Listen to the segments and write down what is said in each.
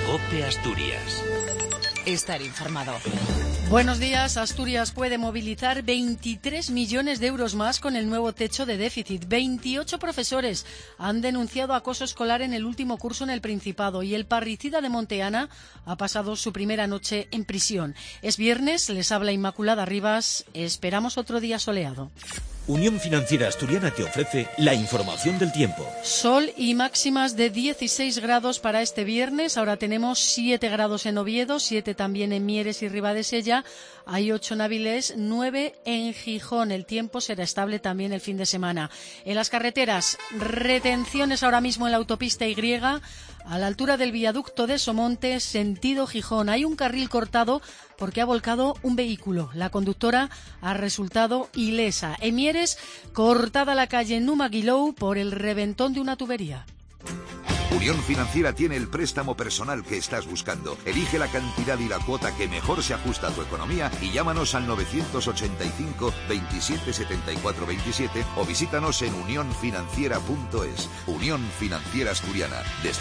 COPE Asturias. Estar informado. Buenos días. Asturias puede movilizar 23 millones de euros más con el nuevo techo de déficit. 28 profesores han denunciado acoso escolar en el último curso en el Principado y el parricida de Monteana ha pasado su primera noche en prisión. Es viernes, les habla Inmaculada Rivas. Esperamos otro día soleado. Unión Financiera Asturiana te ofrece la información del tiempo. Sol y máximas de 16 grados para este viernes. Ahora tenemos 7 grados en Oviedo, 7 también en Mieres y Ribadesella. Hay 8 en Avilés, 9 en Gijón. El tiempo será estable también el fin de semana. En las carreteras, retenciones ahora mismo en la autopista Y, a la altura del viaducto de Somonte, sentido Gijón. Hay un carril cortado porque ha volcado un vehículo. La conductora ha resultado ilesa. En Mieres, cortada la calle Numaguilou por el reventón de una tubería. Unión Financiera tiene el préstamo personal que estás buscando. Elige la cantidad y la cuota que mejor se ajusta a tu economía y llámanos al 985 27 74 27 o visítanos en unionfinanciera.es. Unión Financiera Asturiana, desde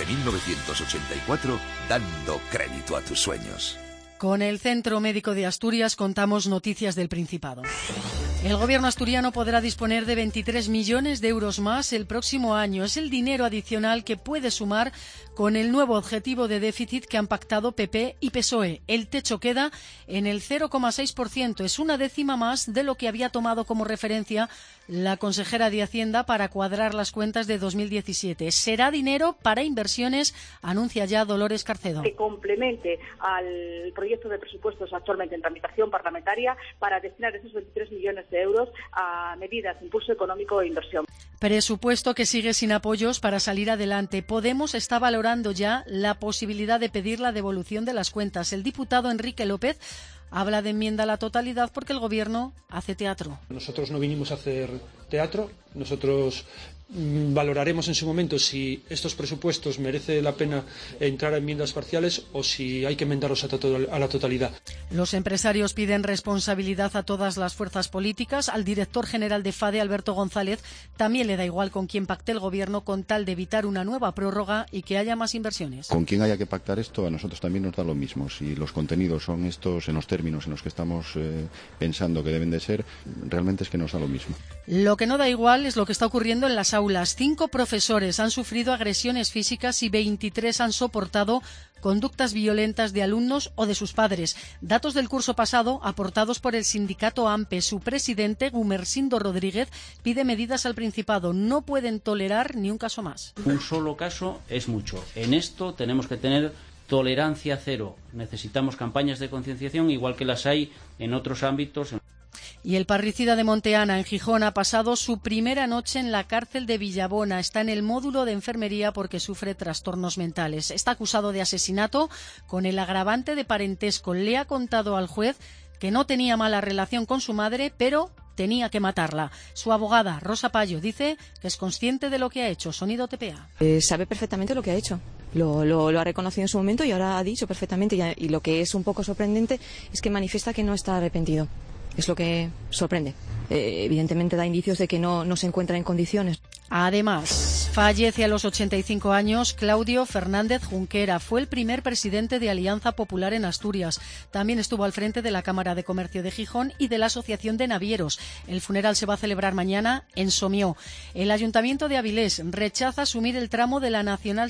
1984, dando crédito a tus sueños. Con el Centro Médico de Asturias contamos noticias del Principado. El gobierno asturiano podrá disponer de 23 millones de euros más el próximo año. Es el dinero adicional que puede sumar con el nuevo objetivo de déficit que han pactado PP y PSOE. El techo queda en el 0,6%. Es una décima más de lo que había tomado como referencia la consejera de Hacienda para cuadrar las cuentas de 2017. Será dinero para inversiones, anuncia ya Dolores Carcedo. Que complemente al proyecto de presupuestos actualmente en tramitación parlamentaria para destinar esos 23 millones de euros a medidas de impulso económico e inversión. Presupuesto que sigue sin apoyos para salir adelante. Podemos está valorando ya la posibilidad de pedir la devolución de las cuentas. El diputado Enrique López habla de enmienda a la totalidad porque el gobierno hace teatro. Nosotros no vinimos a hacer teatro, nosotros valoraremos en su momento si estos presupuestos merece la pena entrar a enmiendas parciales o si hay que enmendarlos a la totalidad. Los empresarios piden responsabilidad a todas las fuerzas políticas. Al director general de FADE, Alberto González, también le da igual con quién pacte el gobierno con tal de evitar una nueva prórroga y que haya más inversiones. Con quien haya que pactar esto, a nosotros también nos da lo mismo. Si los contenidos son estos en los términos en los que estamos pensando que deben de ser, realmente es que nos da lo mismo. Lo que no da igual es lo que está ocurriendo en las aulas. 5 profesores han sufrido agresiones físicas y 23 han soportado conductas violentas de alumnos o de sus padres. Datos del curso pasado aportados por el sindicato AMPE. Su presidente, Gumersindo Rodríguez, pide medidas al Principado. No pueden tolerar ni un caso más. Un solo caso es mucho. En esto tenemos que tener tolerancia cero. Necesitamos campañas de concienciación igual que las hay en otros ámbitos. Y el parricida de Monteana, en Gijón, ha pasado su primera noche en la cárcel de Villabona. Está en el módulo de enfermería porque sufre trastornos mentales. Está acusado de asesinato con el agravante de parentesco. Le ha contado al juez que no tenía mala relación con su madre, pero tenía que matarla. Su abogada, Rosa Payo, dice que es consciente de lo que ha hecho. Sonido TPA. Sabe perfectamente lo que ha hecho. Lo ha reconocido en su momento y ahora ha dicho perfectamente. Y lo que es un poco sorprendente es que manifiesta que no está arrepentido. Es lo que sorprende. Evidentemente da indicios de que no se encuentra en condiciones. Además, fallece a los 85 años Claudio Fernández Junquera. Fue el primer presidente de Alianza Popular en Asturias. También estuvo al frente de la Cámara de Comercio de Gijón y de la Asociación de Navieros. El funeral se va a celebrar mañana en Somió. El Ayuntamiento de Avilés rechaza asumir el tramo de la Nacional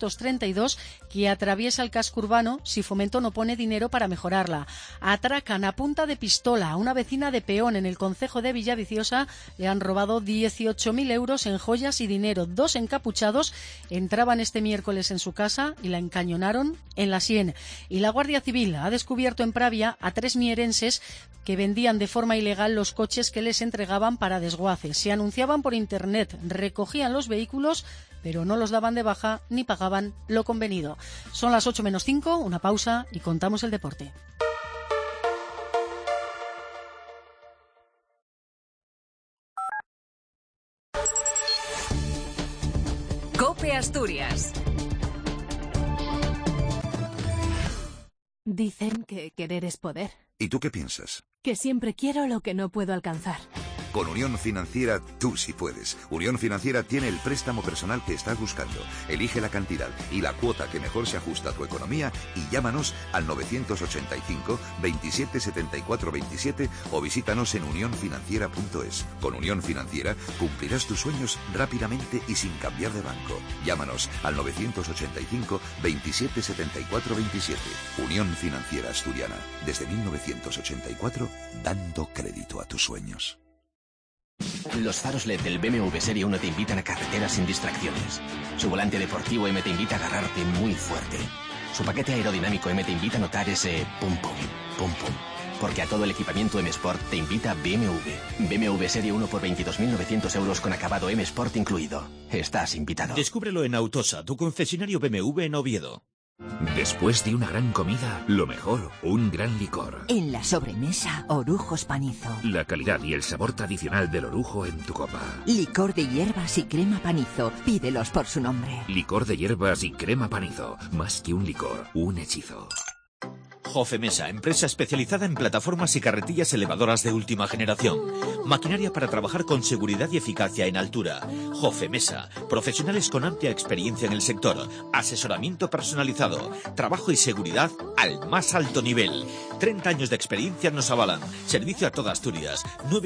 632 que atraviesa el casco urbano si Fomento no pone dinero para mejorarla. Atracan a punta de pistola a una vecina de Peón en el concejo de Villaviciosa. Le han robado 18.000 euros en joyas y dinero. 2 encapuchados entraban este miércoles en su casa y la encañonaron en la sien. Y la Guardia Civil ha descubierto en Pravia a 3 mierenses que vendían de forma ilegal los coches que les entregaban para desguace. Se anunciaban por internet, recogían los vehículos, pero no los daban de baja ni pagaban lo convenido. Son las 8:05, una pausa y contamos el deporte. COPE Asturias. Dicen que querer es poder. ¿Y tú qué piensas? Que siempre quiero lo que no puedo alcanzar. Con Unión Financiera tú sí puedes. Unión Financiera tiene el préstamo personal que estás buscando. Elige la cantidad y la cuota que mejor se ajusta a tu economía y llámanos al 985 27 74 27 o visítanos en unionfinanciera.es. Con Unión Financiera cumplirás tus sueños rápidamente y sin cambiar de banco. Llámanos al 985 27 74 27. Unión Financiera Asturiana. Desde 1984, dando crédito a tus sueños. Los faros LED del BMW Serie 1 te invitan a carreteras sin distracciones. Su volante deportivo M te invita a agarrarte muy fuerte. Su paquete aerodinámico M te invita a notar ese pum pum, pum pum. Porque a todo el equipamiento M Sport te invita BMW. BMW Serie 1 por 22.900 euros con acabado M Sport incluido. Estás invitado. Descúbrelo en Autosa, tu concesionario BMW en Oviedo. Después de una gran comida, lo mejor, un gran licor. En la sobremesa, Orujos Panizo. La calidad y el sabor tradicional del orujo en tu copa. Licor de hierbas y crema Panizo. Pídelos por su nombre. Licor de hierbas y crema Panizo. Más que un licor, un hechizo. Jofemesa, empresa especializada en plataformas y carretillas elevadoras de última generación. Maquinaria para trabajar con seguridad y eficacia en altura. Jofemesa, profesionales con amplia experiencia en el sector. Asesoramiento personalizado. Trabajo y seguridad al más alto nivel. 30 años de experiencia nos avalan. Servicio a toda Asturias.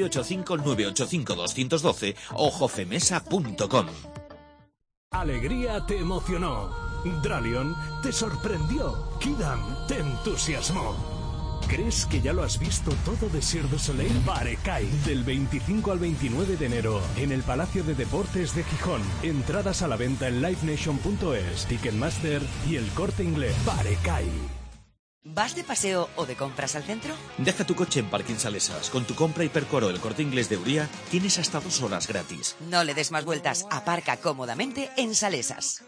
985-985-212 o jofemesa.com. Alegría te emocionó. Dralion te sorprendió. Kidam te entusiasmó. ¿Crees que ya lo has visto todo de Cirque du Soleil? Barecay, del 25 al 29 de enero, en el Palacio de Deportes de Gijón. Entradas a la venta en livenation.es, Ticketmaster y El Corte Inglés. Barecay. ¿Vas de paseo o de compras al centro? Deja tu coche en Parking Salesas. Con tu compra Hipercoro El Corte Inglés de Uría tienes hasta 2 horas gratis. No le des más vueltas, aparca cómodamente en Salesas.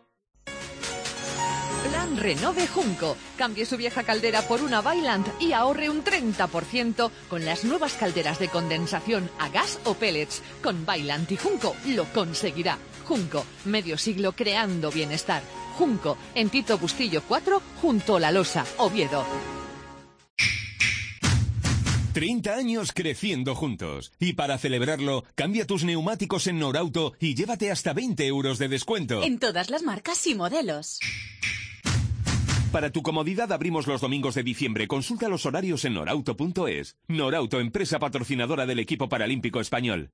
Plan Renove Junco. Cambie su vieja caldera por una Vaillant y ahorre un 30% con las nuevas calderas de condensación a gas o pellets. Con Vaillant y Junco lo conseguirá. Junco, medio siglo creando bienestar. Junco, en Tito Bustillo 4, junto a La Losa, Oviedo. 30 años creciendo juntos. Y para celebrarlo, cambia tus neumáticos en Norauto y llévate hasta 20 euros de descuento. En todas las marcas y modelos. Para tu comodidad abrimos los domingos de diciembre. Consulta los horarios en norauto.es. Norauto, empresa patrocinadora del equipo paralímpico español.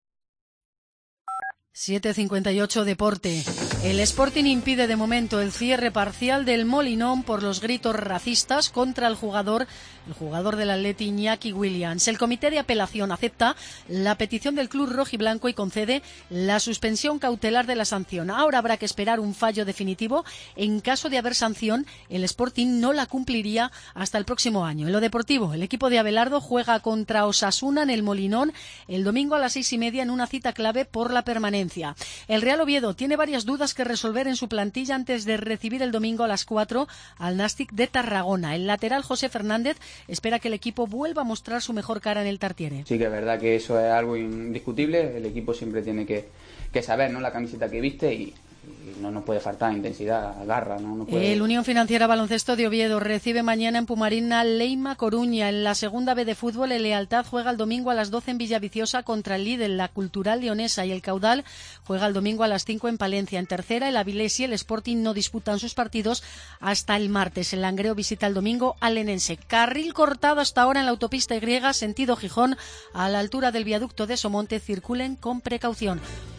7:58 Deporte. El Sporting impide de momento el cierre parcial del Molinón por los gritos racistas contra el jugador del Atleti Iñaki Williams. El comité de apelación acepta la petición del club rojiblanco y concede la suspensión cautelar de la sanción. Ahora habrá que esperar un fallo definitivo. En caso de haber sanción, el Sporting no la cumpliría hasta el próximo año. En lo deportivo, el equipo de Abelardo juega contra Osasuna en el Molinón el domingo a las 6:30 en una cita clave por la permanencia. El Real Oviedo tiene varias dudas que resolver en su plantilla antes de recibir el domingo a las 4 al Nàstic de Tarragona. El lateral José Fernández espera que el equipo vuelva a mostrar su mejor cara en el Tartiere. Sí que es verdad que eso es algo indiscutible. El equipo siempre tiene que saber, ¿no?, la camiseta que viste y no nos puede faltar intensidad, garra, no puede... El Unión Financiera Baloncesto de Oviedo recibe mañana en Pumarín a Leima Coruña. En la segunda B de fútbol, el Lealtad juega el domingo a las 12 en Villaviciosa contra el líder, la Cultural Leonesa, y el Caudal juega el domingo a las 5 en Palencia. En tercera, el Avilés y el Sporting no disputan sus partidos hasta el martes. El Langreo visita el domingo al Lenense. Carril cortado hasta ahora en la autopista Y, sentido Gijón, a la altura del viaducto de Somonte. Circulen con precaución.